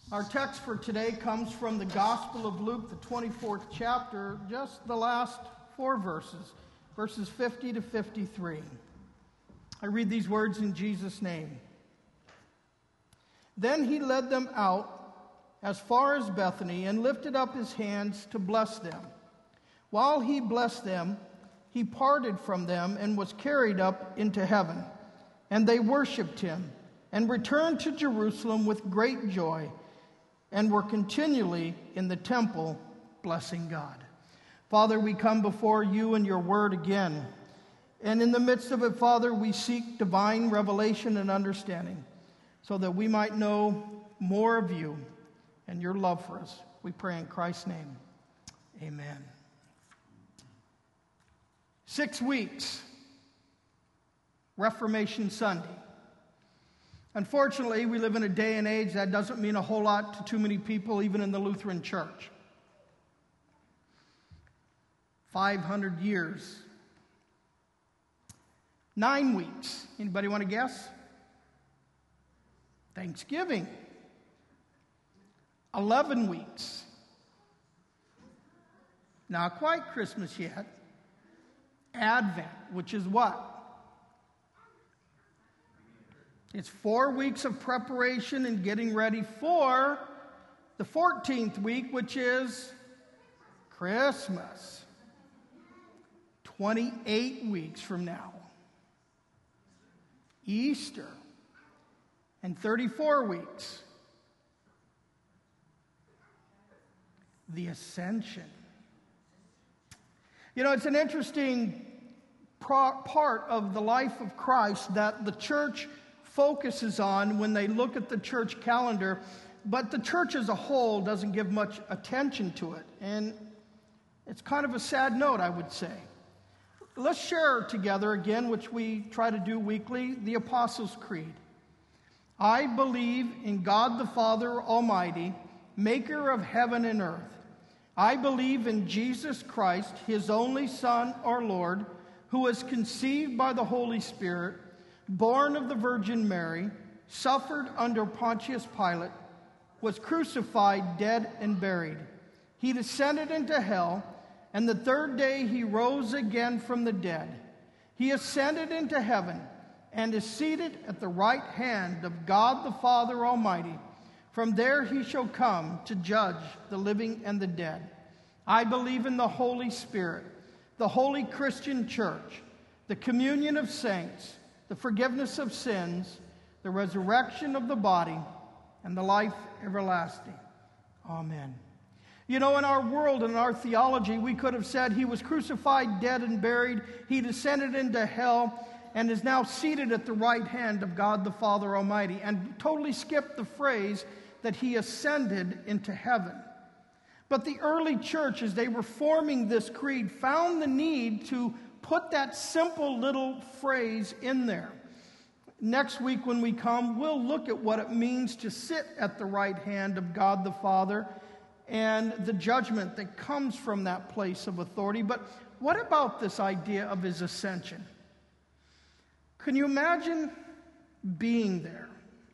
Our text for today comes from the Gospel of Luke, the 24th chapter, just the last 4 verses, verses 50 to 53. I read these words in Jesus' name. Then he led them out as far as Bethany and lifted up his hands to bless them. While he blessed them, he parted from them and was carried up into heaven. And they worshipped him and returned to Jerusalem with great joy, and were continually in the temple blessing God. Father, we come before you and your word again. And in the midst of it, Father, we seek divine revelation and understanding so that we might know more of you and your love for us. We pray in Christ's name. Amen. 6 weeks, Reformation Sunday. Unfortunately, we live in a day and age that doesn't mean a whole lot to too many people, even in the Lutheran Church. 500 years. 9 weeks. Anybody want to guess? Thanksgiving. 11 weeks. Not quite Christmas yet. Advent, which is what? It's 4 weeks of preparation and getting ready for the 14th week, which is Christmas. 28 weeks from now. Easter. And 34 weeks. The Ascension. You know, it's an interesting part of the life of Christ that the church focuses on when they look at the church calendar, but the church as a whole doesn't give much attention to it. And it's kind of a sad note, I would say. Let's share together again, which we try to do weekly, the Apostles' Creed. I believe in God the Father Almighty, maker of heaven and earth. I believe in Jesus Christ, his only Son, our Lord, who was conceived by the Holy Spirit, born of the Virgin Mary, suffered under Pontius Pilate, was crucified, dead, and buried. He descended into hell, and the 3rd day he rose again from the dead. He ascended into heaven and is seated at the right hand of God the Father Almighty. From there he shall come to judge the living and the dead. I believe in the Holy Spirit, the holy Christian church, the communion of saints, the forgiveness of sins, the resurrection of the body, and the life everlasting. Amen. You know, in our world and our theology, we could have said he was crucified, dead, and buried. He descended into hell and is now seated at the right hand of God the Father Almighty, and totally skipped the phrase that he ascended into heaven. But the early church, as they were forming this creed, found the need to put that simple little phrase in there. Next week when we come, we'll look at what it means to sit at the right hand of God the Father and the judgment that comes from that place of authority. But what about this idea of his ascension? Can you imagine being there?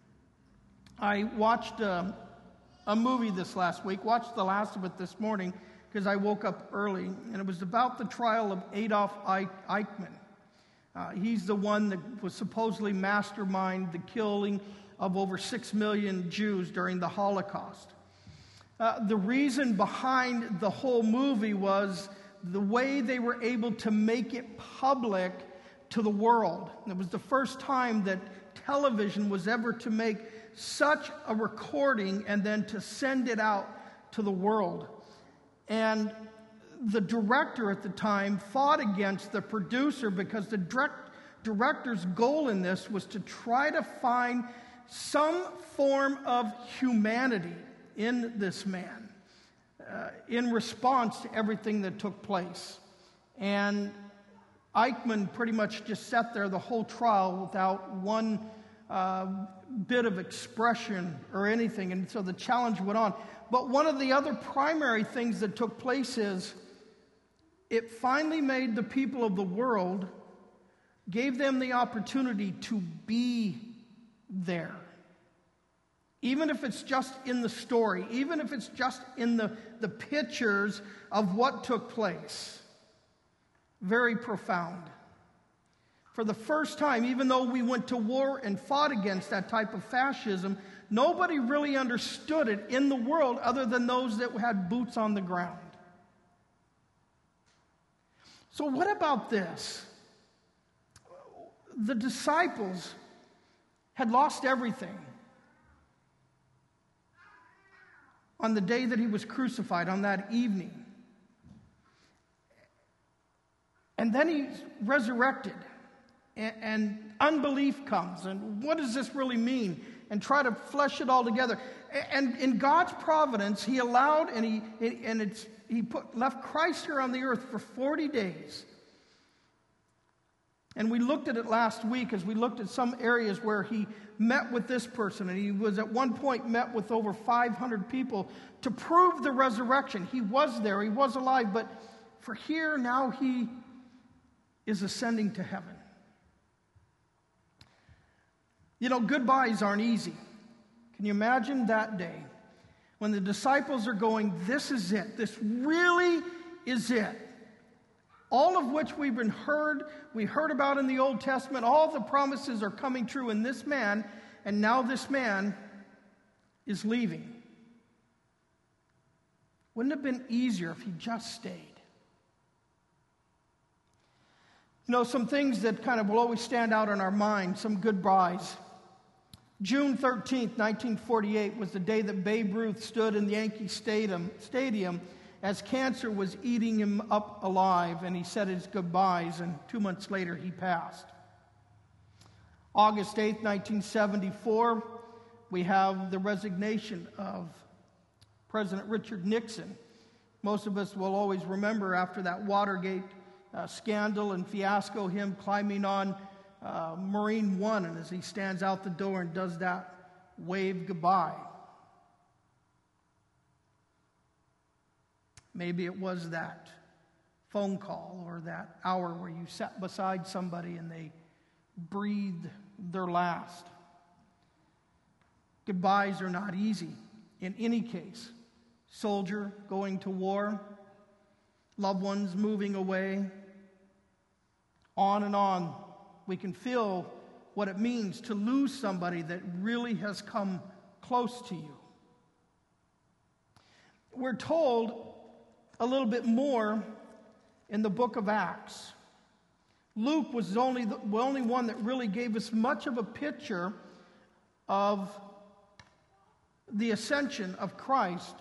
I watched a movie this last week, watched the last of it this morning, because I woke up early, and it was about the trial of Adolf Eichmann. He's the one that was supposedly masterminded the killing of over 6 million Jews during the Holocaust. The reason behind the whole movie was the way they were able to make it public to the world. It was the first time that television was ever to make such a recording and then to send it out to the world. And the director at the time fought against the producer because the director's goal in this was to try to find some form of humanity in this man in response to everything that took place. And Eichmann pretty much just sat there the whole trial without one bit of expression or anything, and so the challenge went on. But one of the other primary things that took place is it finally made the people of the world, gave them the opportunity to be there. Even if it's just in the story, even if it's just in the pictures of what took place. Very profound. For the first time, even though we went to war and fought against that type of fascism, nobody really understood it in the world other than those that had boots on the ground. So what about this? The disciples had lost everything on the day that he was crucified, on that evening. And then he's resurrected, and unbelief comes. And what does this really mean? And try to flesh it all together. And in God's providence, he allowed left Christ here on the earth for 40 days. And we looked at it last week as we looked at some areas where he met with this person, and he was at one point met with over 500 people to prove the resurrection. He was there, he was alive, but for here now he is ascending to heaven. You know, goodbyes aren't easy. Can you imagine that day when the disciples are going, this is it, this really is it. All of which we heard about in the Old Testament, all the promises are coming true in this man, and now this man is leaving. Wouldn't it have been easier if he just stayed? You know, some things that kind of will always stand out in our mind, some goodbyes. June 13th, 1948 was the day that Babe Ruth stood in the Yankee Stadium as cancer was eating him up alive, and he said his goodbyes, and 2 months later he passed. August 8th, 1974, we have the resignation of President Richard Nixon. Most of us will always remember after that Watergate scandal and fiasco, him climbing on Marine One, and as he stands out the door and does that wave goodbye. Maybe it was that phone call or that hour where you sat beside somebody and they breathed their last. Goodbyes are not easy in any case. Soldier going to war, loved ones moving away, on and on. We can feel what it means to lose somebody that really has come close to you. We're told a little bit more in the book of Acts. Luke was the only one that really gave us much of a picture of the ascension of Christ.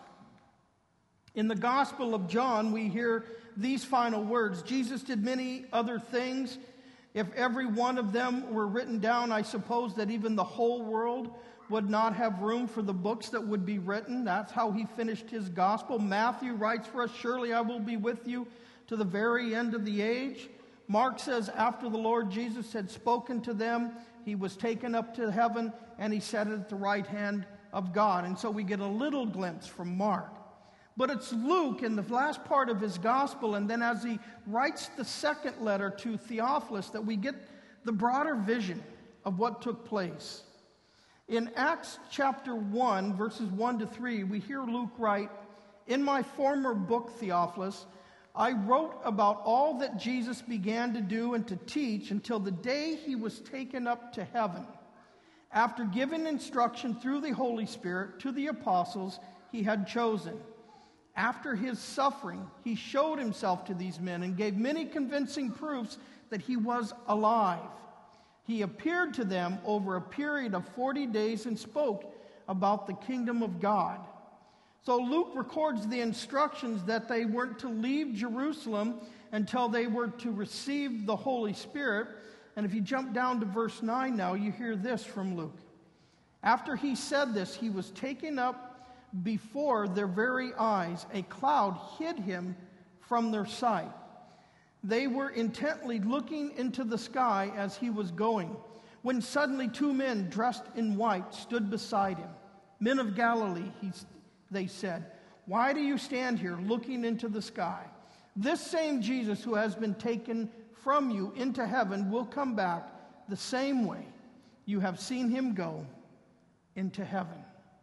In the Gospel of John, we hear these final words. Jesus did many other things. If every one of them were written down, I suppose that even the whole world would not have room for the books that would be written. That's how he finished his gospel. Matthew writes for us, surely I will be with you to the very end of the age. Mark says, after the Lord Jesus had spoken to them, he was taken up to heaven, and he sat at the right hand of God. And so we get a little glimpse from Mark. But it's Luke in the last part of his gospel, and then as he writes the second letter to Theophilus, that we get the broader vision of what took place. In Acts chapter 1, verses 1 to 3, we hear Luke write, in my former book, Theophilus, I wrote about all that Jesus began to do and to teach until the day he was taken up to heaven, after giving instruction through the Holy Spirit to the apostles he had chosen. After his suffering, he showed himself to these men and gave many convincing proofs that he was alive. He appeared to them over a period of 40 days and spoke about the kingdom of God. So Luke records the instructions that they weren't to leave Jerusalem until they were to receive the Holy Spirit. And if you jump down to verse 9 now, you hear this from Luke. After he said this, he was taken up before their very eyes. A cloud hid him from their sight. They were intently looking into the sky as he was going, when suddenly two men dressed in white stood beside him. Men of Galilee, they said, why do you stand here looking into the sky? This same Jesus who has been taken from you into heaven will come back the same way you have seen him go into heaven.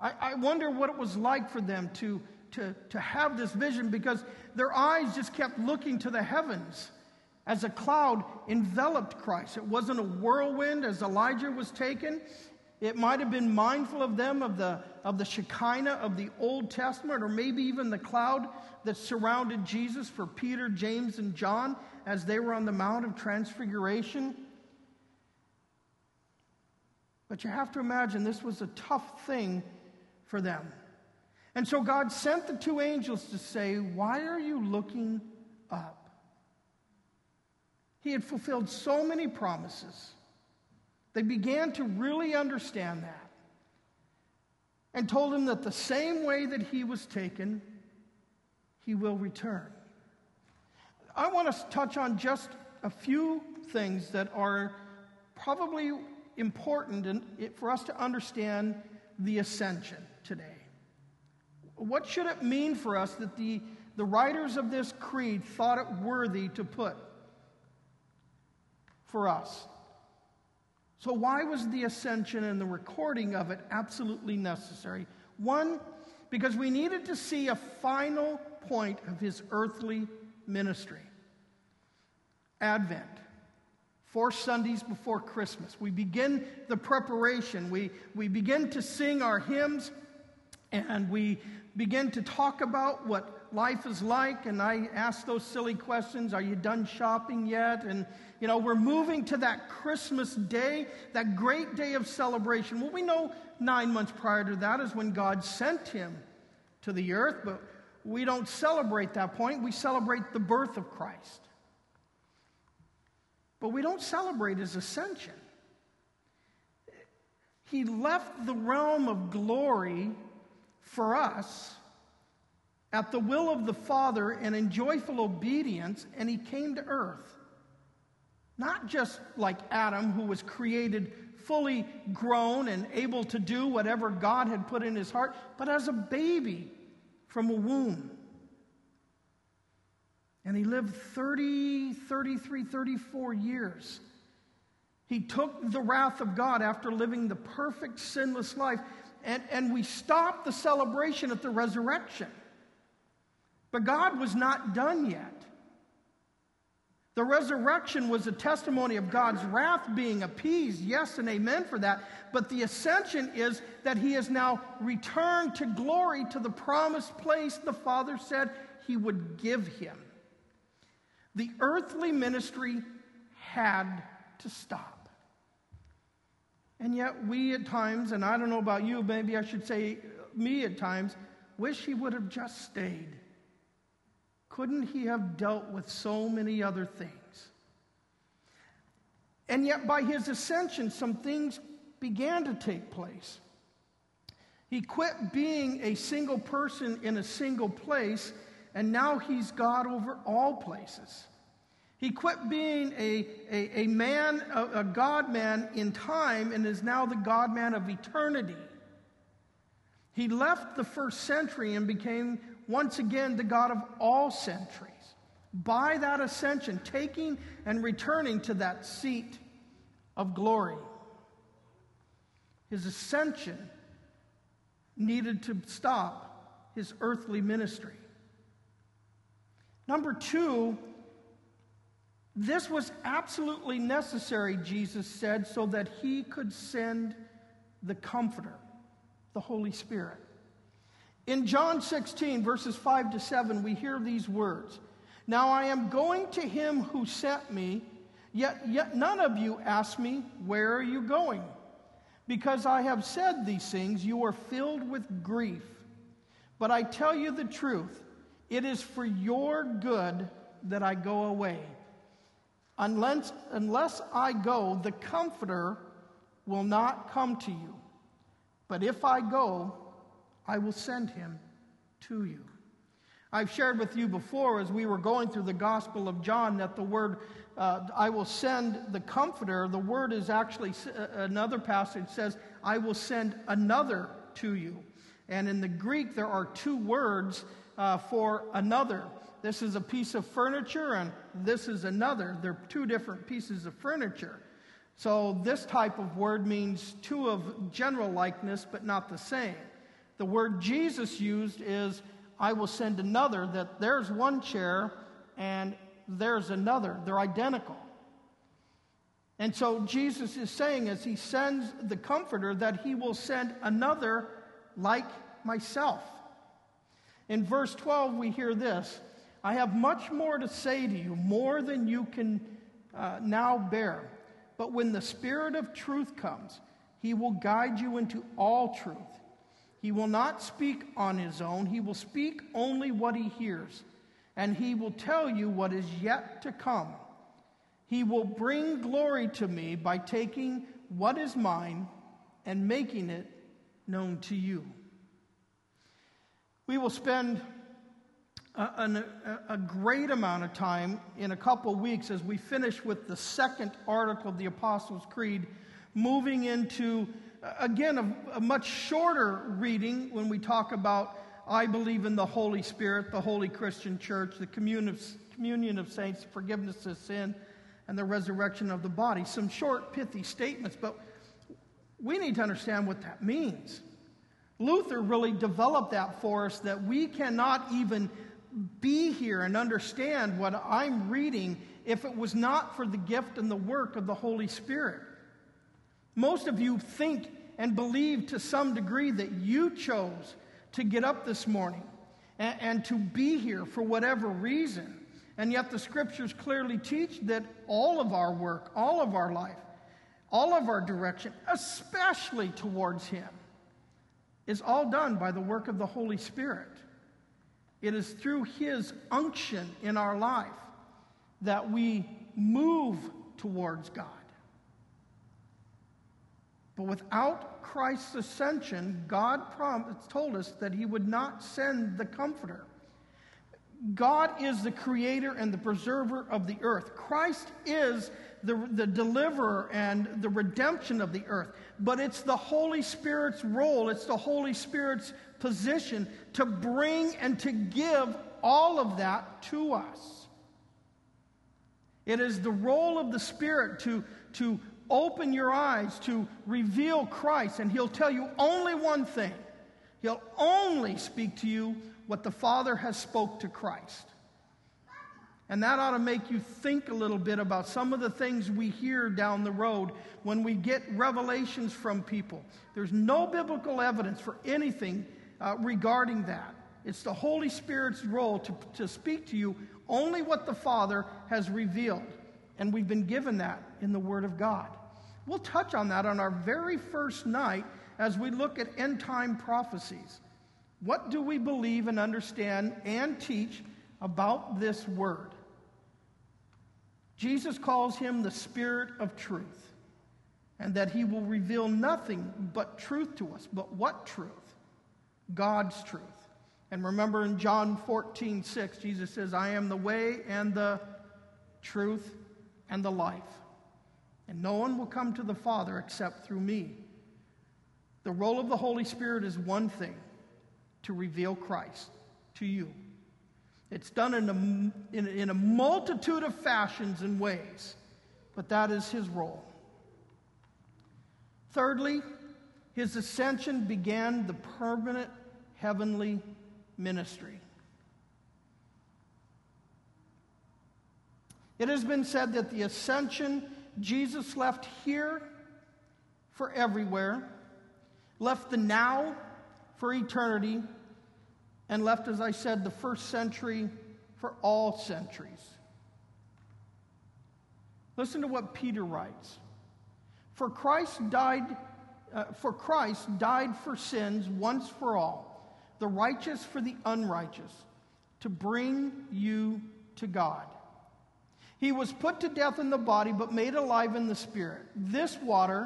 I wonder what it was like for them to have this vision, because their eyes just kept looking to the heavens as a cloud enveloped Christ. It wasn't a whirlwind as Elijah was taken. It might have been mindful of them of the Shekinah of the Old Testament, or maybe even the cloud that surrounded Jesus for Peter, James, and John as they were on the Mount of Transfiguration. But you have to imagine this was a tough thing for them. And so God sent the two angels to say, "Why are you looking up?" He had fulfilled so many promises. They began to really understand that, and told him that the same way that he was taken, he will return. I want to touch on just a few things that are probably important for us to understand the ascension today. What should it mean for us that the writers of this creed thought it worthy to put for us? So why was the ascension and the recording of it absolutely necessary? One, because we needed to see a final point of his earthly ministry. Advent. 4 Sundays before Christmas. We begin the preparation. We begin to sing our hymns, and we begin to talk about what life is like. And I ask those silly questions. Are you done shopping yet? And, we're moving to that Christmas day, that great day of celebration. Well, we know 9 months prior to that is when God sent him to the earth, but we don't celebrate that point. We celebrate the birth of Christ. But we don't celebrate his ascension. He left the realm of glory for us at the will of the Father and in joyful obedience, and he came to earth. Not just like Adam, who was created fully grown and able to do whatever God had put in his heart, but as a baby from a womb. And he lived 30, 33, 34 years. He took the wrath of God after living the perfect, sinless life. And we stopped the celebration at the resurrection. But God was not done yet. The resurrection was a testimony of God's wrath being appeased. Yes and amen for that. But the ascension is that he has now returned to glory, to the promised place the Father said he would give him. The earthly ministry had to stop. And yet we at times, and I don't know about you, maybe I should say me at times, wish he would have just stayed. Couldn't he have dealt with so many other things? And yet by his ascension, some things began to take place. He quit being a single person in a single place, and now he's God over all places. He quit being a man, a God-man in time, and is now the God-man of eternity. He left the first century and became once again the God of all centuries. By that ascension, taking and returning to that seat of glory. His ascension needed to stop his earthly ministry. Number 2, this was absolutely necessary, Jesus said, so that he could send the Comforter, the Holy Spirit. In John 16, verses 5 to 7, we hear these words. Now I am going to him who sent me, yet none of you ask me, where are you going? Because I have said these things, you are filled with grief. But I tell you the truth, it is for your good that I go away. Unless I go, the Comforter will not come to you. But if I go, I will send him to you. I've shared with you before as we were going through the Gospel of John that the word, I will send the Comforter, the word is actually, another passage says, I will send another to you. And in the Greek, there are 2 words for another. This is a piece of furniture, and this is another. They're 2 different pieces of furniture. So this type of word means 2 of general likeness, but not the same. The word Jesus used is, I will send another, that there's one chair and there's another. They're identical. And so Jesus is saying, as he sends the Comforter, that he will send another like myself. In verse 12, we hear this, I have much more to say to you, more than you can now bear. But when the Spirit of truth comes, he will guide you into all truth. He will not speak on his own. He will speak only what he hears, and he will tell you what is yet to come. He will bring glory to me by taking what is mine and making it known to you. We will spend a great amount of time in a couple weeks as we finish with the second article of the Apostles' Creed, moving into, again, a much shorter reading when we talk about, I believe in the Holy Spirit, the Holy Christian Church, the communion of saints, forgiveness of sin, and the resurrection of the body. Some short, pithy statements, but we need to understand what that means. Luther really developed that for us, that we cannot even be here and understand what I'm reading if it was not for the gift and the work of the Holy Spirit. Most of you think and believe to some degree that you chose to get up this morning and to be here for whatever reason. And yet the Scriptures clearly teach that all of our work, all of our life, all of our direction, especially towards Him, is all done by the work of the Holy Spirit. It is through His unction in our life that we move towards God. But without Christ's ascension, God told us that He would not send the Comforter. God is the creator and the preserver of the earth. Christ is the deliverer and the redemption of the earth. But it's the Holy Spirit's role, it's the Holy Spirit's position to bring and to give all of that to us. It is the role of the Spirit to open your eyes, to reveal Christ, and He'll tell you only one thing. He'll only speak to you what the Father has spoke to Christ. And that ought to make you think a little bit about some of the things we hear down the road when we get revelations from people. There's no biblical evidence for anything regarding that. It's the Holy Spirit's role to speak to you only what the Father has revealed. And we've been given that in the Word of God. We'll touch on that on our very first night as we look at end-time prophecies. What do we believe and understand and teach about this Word? Jesus calls Him the Spirit of truth, and that He will reveal nothing but truth to us. But what truth? God's truth. And remember in John 14:6, Jesus says, I am the way and the truth and the life. And no one will come to the Father except through me. The role of the Holy Spirit is one thing, to reveal Christ to you. It's done in a multitude of fashions and ways, but that is His role. Thirdly, His ascension began the permanent heavenly ministry. It has been said that the ascension, Jesus left here for everywhere, left the now for eternity, and left, as I said, the first century for all centuries. Listen to what Peter writes. For Christ died for sins once for all, the righteous for the unrighteous, to bring you to God. He was put to death in the body, but made alive in the spirit. This water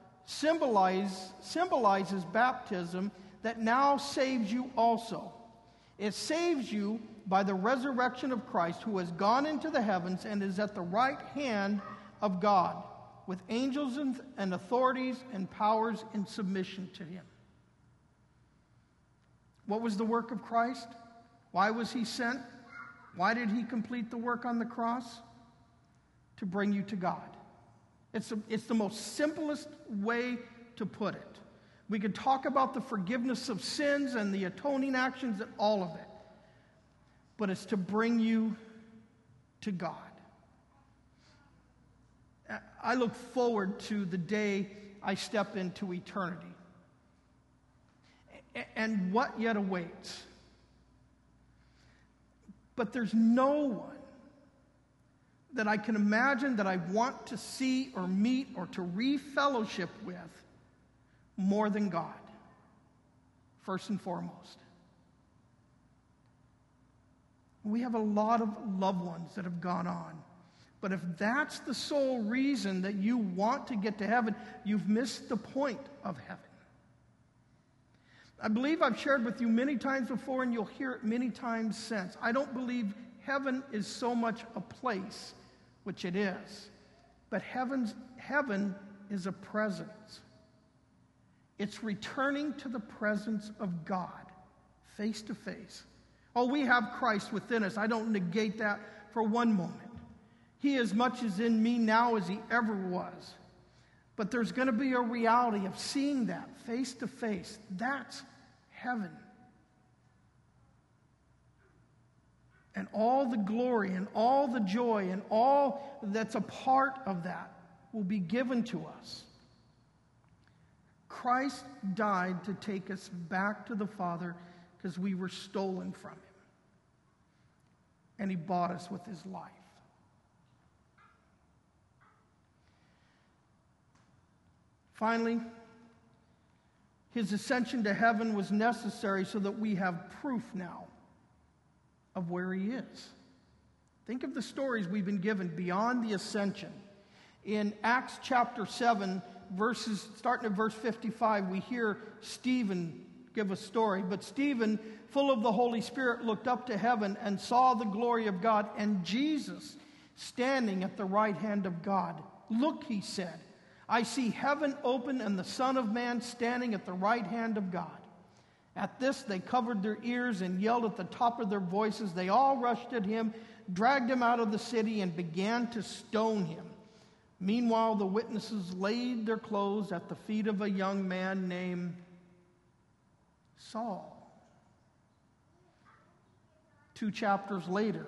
symbolizes baptism that now saves you also. It saves you by the resurrection of Christ, who has gone into the heavens and is at the right hand of God, with angels and authorities and powers in submission to Him. What was the work of Christ? Why was He sent? Why did He complete the work on the cross? To bring you to God. It's the most simplest way to put it. We could talk about the forgiveness of sins and the atoning actions and all of it. But it's to bring you to God. I look forward to the day I step into eternity. And what yet awaits. But there's no one that I can imagine that I want to see or meet or to re-fellowship with more than God, first and foremost. We have a lot of loved ones that have gone on. But if that's the sole reason that you want to get to heaven, you've missed the point of heaven. I believe I've shared with you many times before, and you'll hear it many times since. I don't believe heaven is so much a place, which it is, but heaven is a presence. It's returning to the presence of God, face to face. Oh, we have Christ within us. I don't negate that for one moment. He as much is in me now as he ever was. But there's going to be a reality of seeing that face to face. That's heaven. And all the glory and all the joy and all that's a part of that will be given to us. Christ died to take us back to the Father because we were stolen from him. And he bought us with his life. Finally, his ascension to heaven was necessary so that we have proof now of where he is. Think of the stories we've been given beyond the ascension. In Acts chapter 7, starting at verse 55, we hear Stephen give a story. But Stephen, full of the Holy Spirit, looked up to heaven and saw the glory of God and Jesus standing at the right hand of God. Look, he said, I see heaven open and the Son of Man standing at the right hand of God. At this, they covered their ears and yelled at the top of their voices. They all rushed at him, dragged him out of the city, and began to stone him. Meanwhile, the witnesses laid their clothes at the feet of a young man named Saul. 2 chapters later,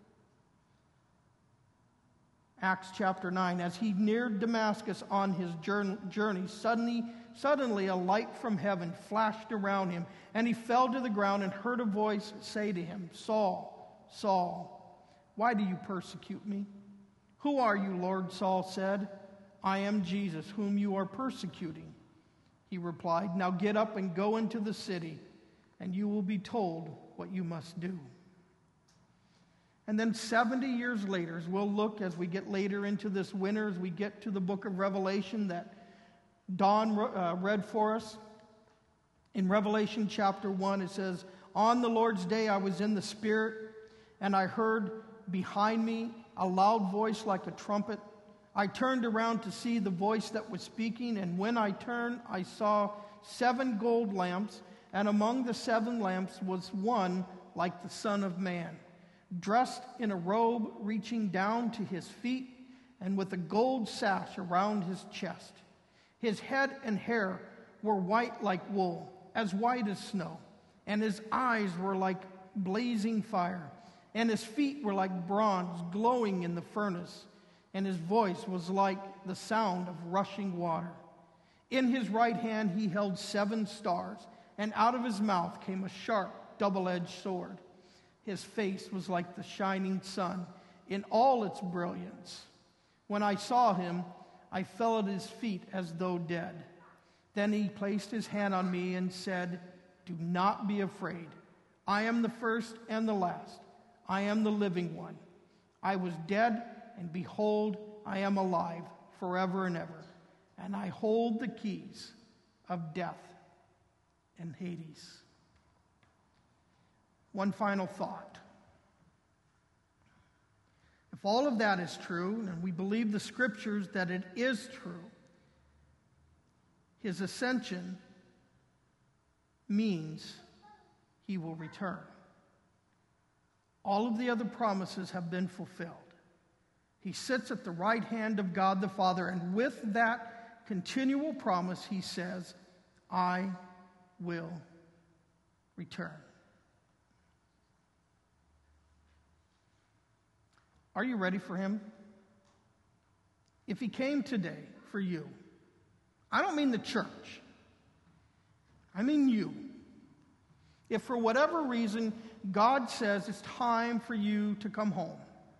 Acts chapter 9, as he neared Damascus on his journey, suddenly a light from heaven flashed around him, and he fell to the ground and heard a voice say to him, Saul, Saul, why do you persecute me? Who are you, Lord? Saul said. I am Jesus, whom you are persecuting. He replied, now get up and go into the city, and you will be told what you must do. And then 70 years later, as we'll look as we get later into this winter, as we get to the book of Revelation that Don read for us. In Revelation chapter 1, it says, on the Lord's day I was in the Spirit, and I heard behind me a loud voice like a trumpet. I turned around to see the voice that was speaking, and when I turned, I saw 7 gold lamps, and among the 7 lamps was one like the Son of Man, dressed in a robe reaching down to his feet, and with a gold sash around his chest. His head and hair were white like wool, as white as snow, and his eyes were like blazing fire, and his feet were like bronze glowing in the furnace, and his voice was like the sound of rushing water. In his right hand he held 7 stars, and out of his mouth came a sharp, double-edged sword. His face was like the shining sun in all its brilliance. When I saw him, I fell at his feet as though dead. Then he placed his hand on me and said, do not be afraid. I am the first and the last. I am the living one. I was dead, and behold, I am alive forever and ever. And I hold the keys of death and Hades. One final thought. If all of that is true, and we believe the scriptures that it is true, his ascension means he will return. All of the other promises have been fulfilled. He sits at the right hand of God the Father, and with that continual promise, he says, I will return. Are you ready for him? If he came today for you, I don't mean the church, I mean you. If for whatever reason God says it's time for you to come home,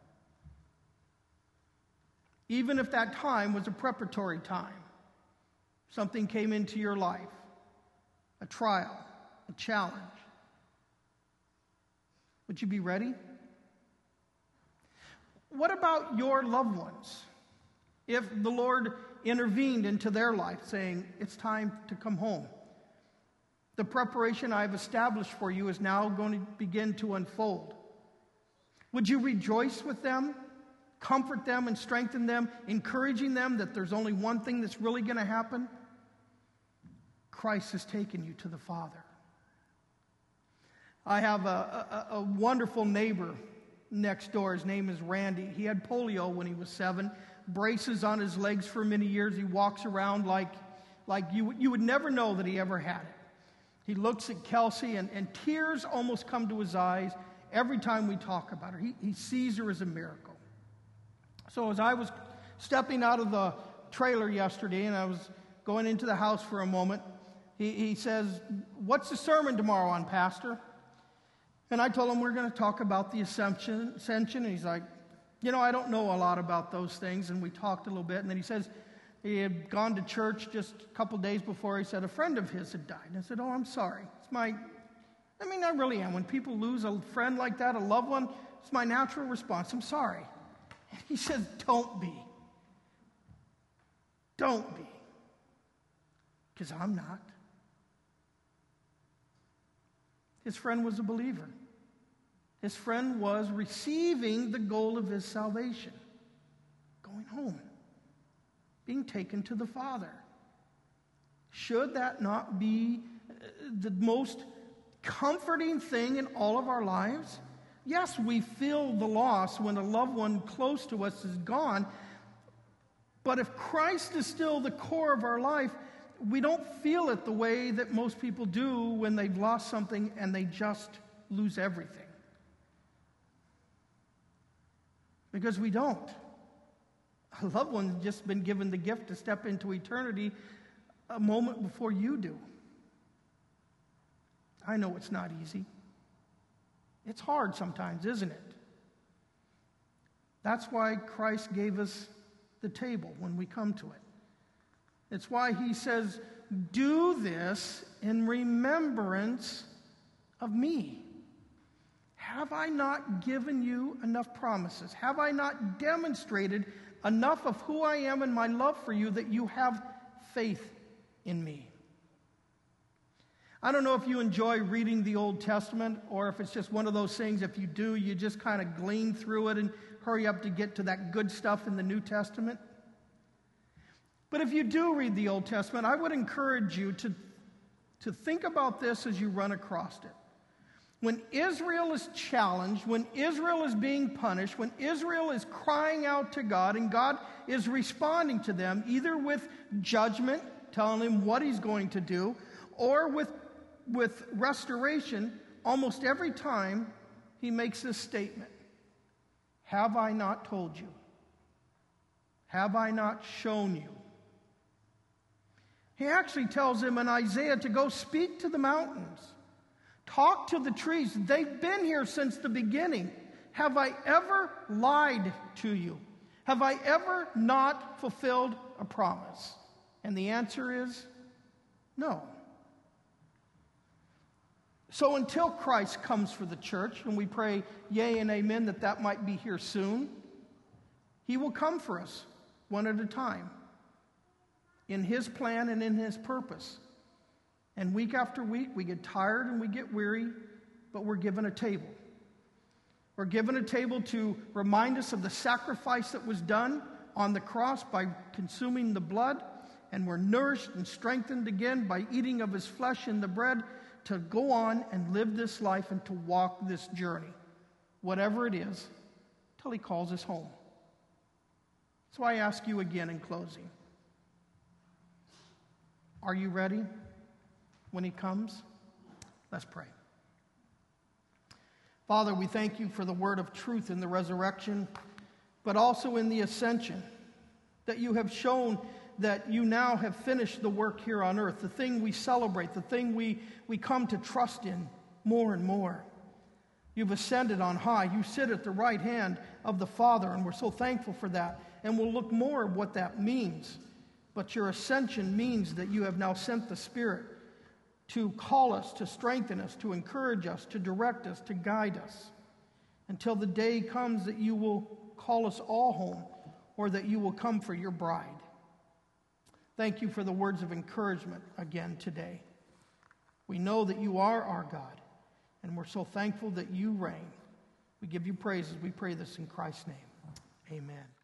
even if that time was a preparatory time, something came into your life, a trial, a challenge, would you be ready? What about your loved ones? If the Lord intervened into their life saying, it's time to come home. The preparation I've established for you is now going to begin to unfold. Would you rejoice with them, comfort them and strengthen them, encouraging them that there's only one thing that's really going to happen? Christ has taken you to the Father. I have a wonderful neighbor next door. His name is Randy. He had polio when he was 7, braces on his legs for many years. He walks around like you would never know that he ever had it. He looks at Kelsey and tears almost come to his eyes every time we talk about her. He sees her as a miracle. So as I was stepping out of the trailer yesterday and I was going into the house for a moment, he says, "What's the sermon tomorrow on, Pastor?" And I told him we're going to talk about the ascension. And he's like, I don't know a lot about those things. And we talked a little bit. And then he says he had gone to church just a couple days before. He said a friend of his had died. And I said, "Oh, I'm sorry. I really am. When people lose a friend like that, a loved one, it's my natural response. I'm sorry." And he says, "Don't be. Don't be. Because I'm not." His friend was a believer. His friend was receiving the goal of his salvation, going home, being taken to the Father. Should that not be the most comforting thing in all of our lives? Yes, we feel the loss when a loved one close to us is gone, but if Christ is still the core of our life, we don't feel it the way that most people do when they've lost something and they just lose everything. Because we don't. A loved one's just been given the gift to step into eternity a moment before you do. I know it's not easy. It's hard sometimes, isn't it? That's why Christ gave us the table when we come to it. It's why he says, "Do this in remembrance of me." Have I not given you enough promises? Have I not demonstrated enough of who I am and my love for you that you have faith in me? I don't know if you enjoy reading the Old Testament or if it's just one of those things, if you do, you just kind of glean through it and hurry up to get to that good stuff in the New Testament. But if you do read the Old Testament, I would encourage you to think about this as you run across it. When Israel is challenged, when Israel is being punished, when Israel is crying out to God and God is responding to them, either with judgment, telling him what he's going to do, or with restoration, almost every time he makes this statement: "Have I not told you? Have I not shown you?" He actually tells him in Isaiah to go speak to the mountains. Talk to the trees. They've been here since the beginning. Have I ever lied to you? Have I ever not fulfilled a promise? And the answer is no. So until Christ comes for the church, and we pray yea and amen that might be here soon, he will come for us one at a time in his plan and in his purpose. And week after week, we get tired and we get weary, but we're given a table. We're given a table to remind us of the sacrifice that was done on the cross by consuming the blood, and we're nourished and strengthened again by eating of his flesh and the bread to go on and live this life and to walk this journey, whatever it is, till he calls us home. So I ask you again in closing, are you ready? when he comes? Let's pray. Father, we thank you for the word of truth in the resurrection, but also in the ascension, that you have shown that you now have finished the work here on earth, the thing we celebrate, the thing we come to trust in more and more. You've ascended on high. You sit at the right hand of the Father, and we're so thankful for that. And we'll look more at what that means. But your ascension means that you have now sent the Spirit to call us, to strengthen us, to encourage us, to direct us, to guide us, until the day comes that you will call us all home, or that you will come for your bride. Thank you for the words of encouragement again today. We know that you are our God, and we're so thankful that you reign. We give you praise as we pray this in Christ's name. Amen.